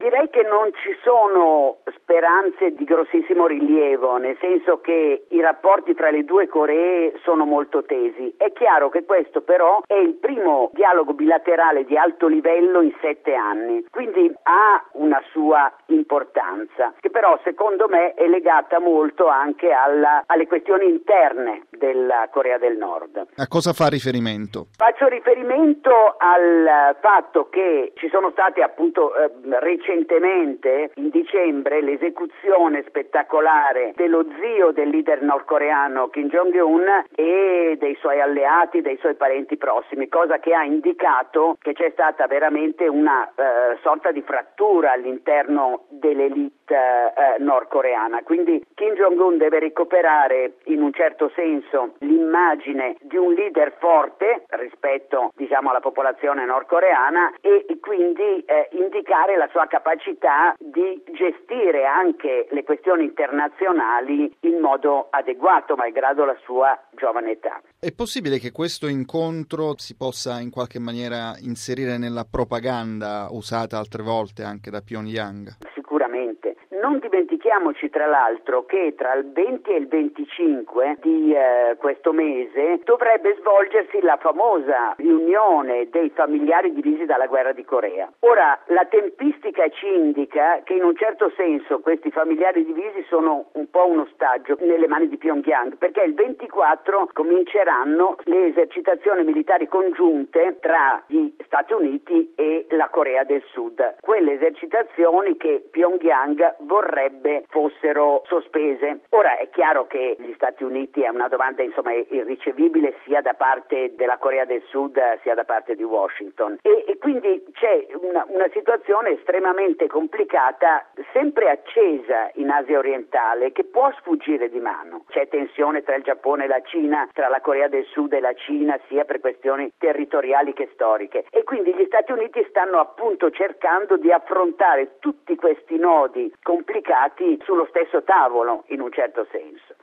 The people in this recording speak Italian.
Direi che non ci sono speranze di grossissimo rilievo, nel senso che i rapporti tra le due Coree sono molto tesi. È chiaro che questo però è il primo dialogo bilaterale di alto livello in 7 anni, quindi ha una sua importanza, che però secondo me è legata molto anche alle questioni interne della Corea del Nord. A cosa fa riferimento? Faccio riferimento al fatto che ci sono state appunto recentemente, in dicembre, l'esecuzione spettacolare dello zio del leader nordcoreano Kim Jong-un e dei suoi alleati, dei suoi parenti prossimi, cosa che ha indicato che c'è stata veramente una sorta di frattura all'interno dell'elite nordcoreana. Quindi Kim Jong-un deve recuperare in un certo senso l'immagine di un leader forte rispetto, alla popolazione nordcoreana e quindi indicare la sua capacità di gestire anche le questioni internazionali in modo adeguato, malgrado la sua giovane età. È possibile che questo incontro si possa in qualche maniera inserire nella propaganda usata altre volte anche da Pyongyang? Sicuramente. Non dimentichiamoci tra l'altro che tra il 20 e il 25 di questo mese dovrebbe svolgersi la famosa riunione dei familiari divisi dalla guerra di Corea. Ora, la tempistica ci indica che in un certo senso questi familiari divisi sono un po' un ostaggio nelle mani di Pyongyang, perché il 24 cominceranno le esercitazioni militari congiunte tra gli Stati Uniti e la Corea del Sud. Quelle esercitazioni che Pyongyang vorrebbe fossero sospese. Ora è chiaro che gli Stati Uniti è una domanda irricevibile sia da parte della Corea del Sud sia da parte di Washington e quindi c'è una situazione estremamente complicata, sempre accesa in Asia orientale, che può sfuggire di mano. C'è tensione tra il Giappone e la Cina, tra la Corea del Sud e la Cina, sia per questioni territoriali che storiche, e quindi gli Stati Uniti stanno appunto cercando di affrontare tutti questi nodi complicati sullo stesso tavolo, in un certo senso.